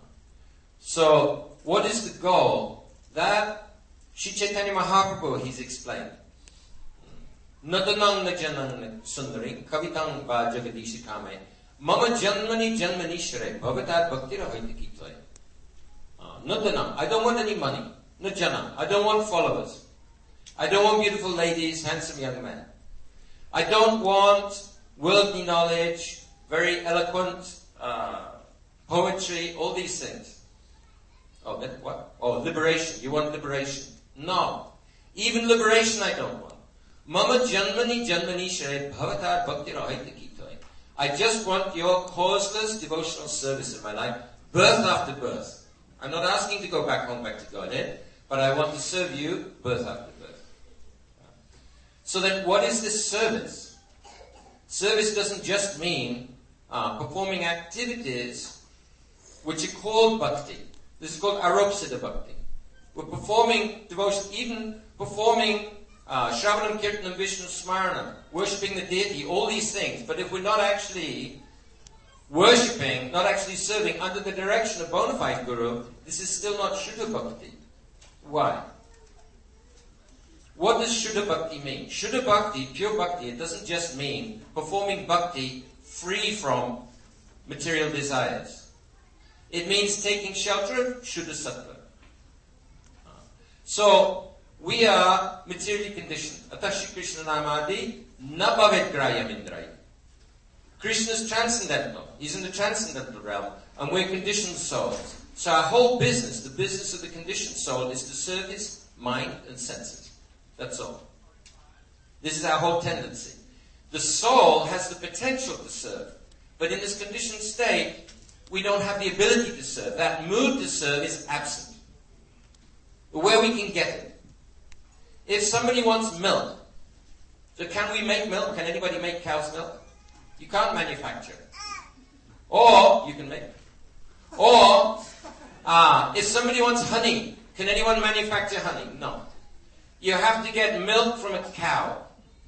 so what is the goal? That Sri Chaitanya Mahaprabhu, he's explained. Nadanang na janang sundari kavitang va jagadishi kame mama janmani janmani shre bhavatat bhakti rahaiti kitay. Nadanang, I don't want any money. No janam, I don't want followers. I don't want beautiful ladies, handsome young men. I don't want worldly knowledge, very eloquent uh, poetry, all these things. Oh, that what? Oh, liberation. You want liberation? No. Even liberation I don't want. Mama janmani janmani shre bhavatar bhakti rahaita kitoi. I just want your causeless devotional service in my life, birth after birth. I'm not asking to go back home, back to Godhead, but I want to serve you birth after birth. So then what is this service? Service doesn't just mean uh, performing activities which are called bhakti. This is called aropsita bhakti. We're performing devotion, even performing Uh, Shravanam, Kirtanam, Vishnu, Smaranam, worshipping the deity, all these things. But if we're not actually worshipping, not actually serving under the direction of bona fide Guru, this is still not Shuddha Bhakti. Why? What does Shuddha Bhakti mean? Shuddha Bhakti, pure Bhakti, it doesn't just mean performing Bhakti free from material desires. It means taking shelter of Shuddha Sattva. So, we are materially conditioned. Atashi Krishna Namadi Nabhavet Grayam Indrai. Krishna is transcendental. He's in the transcendental realm. And we're conditioned souls. So our whole business, the business of the conditioned soul, is to serve his mind and senses. That's all. This is our whole tendency. The soul has the potential to serve. But in this conditioned state, we don't have the ability to serve. That mood to serve is absent. Where we can get it. If somebody wants milk, so can we make milk? Can anybody make cow's milk? You can't manufacture it. Or, you can make it. Or, uh, if somebody wants honey, can anyone manufacture honey? No. You have to get milk from a cow.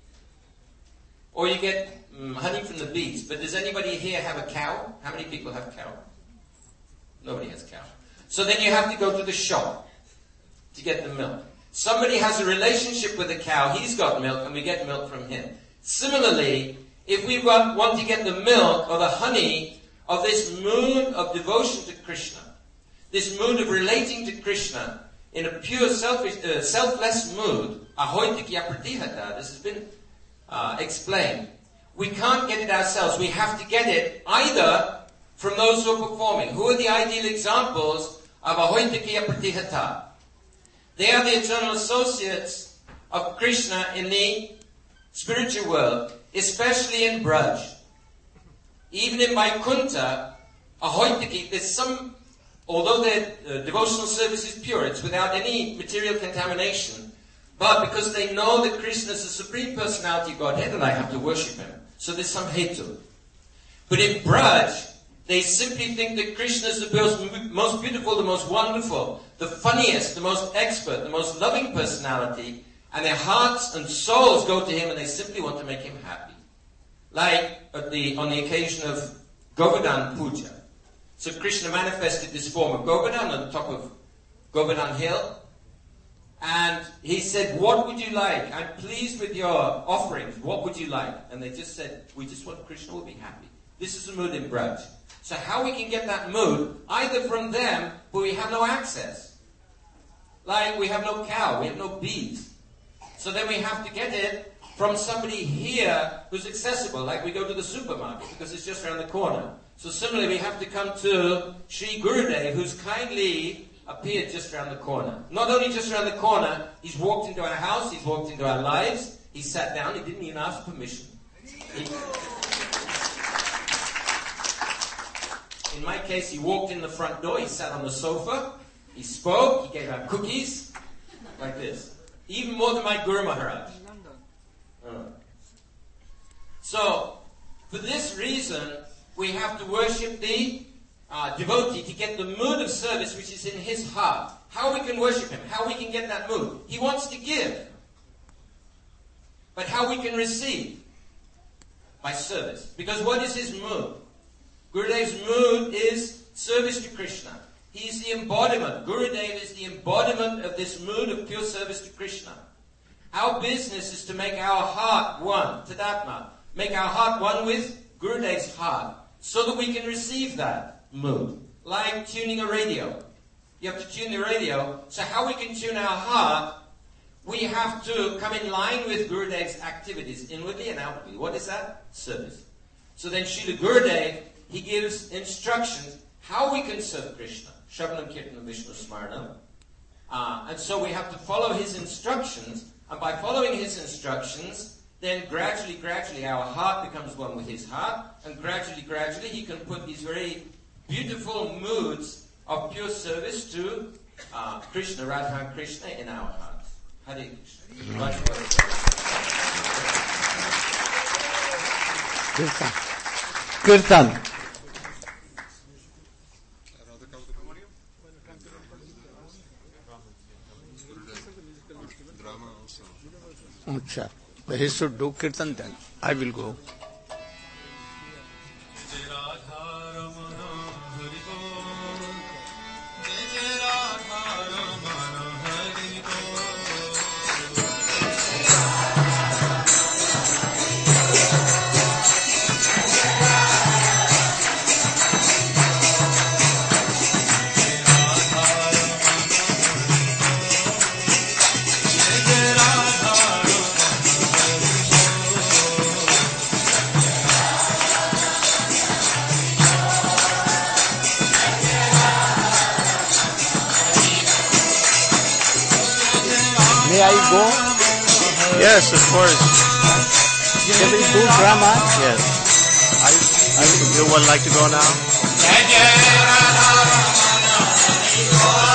Or you get um, honey from the bees. But does anybody here have a cow? How many people have cow? Nobody has cow. So then you have to go to the shop to get the milk. Somebody has a relationship with a cow, he's got milk, and we get milk from him. Similarly, if we want, want to get the milk or the honey of this mood of devotion to Krishna, this mood of relating to Krishna in a pure selfish, uh, selfless mood, ahoitikya pratihata, this has been uh, explained, we can't get it ourselves. We have to get it either from those who are performing. Who are the ideal examples of ahoitikya pratihata? They are the eternal associates of Krishna in the spiritual world, especially in Braj. Even in Vaikuntha, Ahoitaki, there's some, although their uh, devotional service is pure, it's without any material contamination, but because they know that Krishna is the Supreme Personality of Godhead and I have to worship him, so there's some hetu. But in Braj, they simply think that Krishna is the most, most beautiful, the most wonderful, the funniest, the most expert, the most loving personality, and their hearts and souls go to him and they simply want to make him happy. Like at the, on the occasion of Govardhan Puja. So Krishna manifested this form of Govardhan on the top of Govardhan Hill, And he said, what would you like? I'm pleased with your offerings. What would you like? And they just said, we just want Krishna will be happy. This is the mood in Braj. So how we can get that mood, either from them, but we have no access. Like we have no cow, we have no bees. So then we have to get it from somebody here who's accessible, like we go to the supermarket because it's just around the corner. So similarly, we have to come to Sri Gurudev, who's kindly appeared just around the corner. Not only just around the corner, he's walked into our house, he's walked into our lives, he sat down, he didn't even ask permission. He, in my case, he walked in the front door, he sat on the sofa, he spoke, he gave out cookies, like this. Even more than my Guru Maharaj. Uh. So, for this reason, we have to worship the uh, devotee to get the mood of service which is in his heart. How we can worship him, how we can get that mood. He wants to give. But how we can receive? By service. Because what is his mood? Gurudev's mood is service to Krishna. He is the embodiment. Gurudev is the embodiment of this mood of pure service to Krishna. Our business is to make our heart one, Tadatma. Make our heart one with Gurudev's heart, so that we can receive that mood. Like tuning a radio. You have to tune the radio. So how we can tune our heart, we have to come in line with Gurudev's activities, inwardly and outwardly. What is that? Service. So then Srila Gurudev, he gives instructions how we can serve Krishna. Shravanam Kirtanam Vishnu Smaranam. Uh, and so we have to follow his instructions, and by following his instructions, then gradually, gradually our heart becomes one with his heart, and gradually, gradually he can put these very beautiful moods of pure service to uh, Krishna, Radha and Krishna in our hearts. Hare Krishna. Kirtan. Kirtan. Achha. He should do Kirtan then. I will go. May I go? Yes, of course. Can we do drama? Yes. I, I, you would like to go now?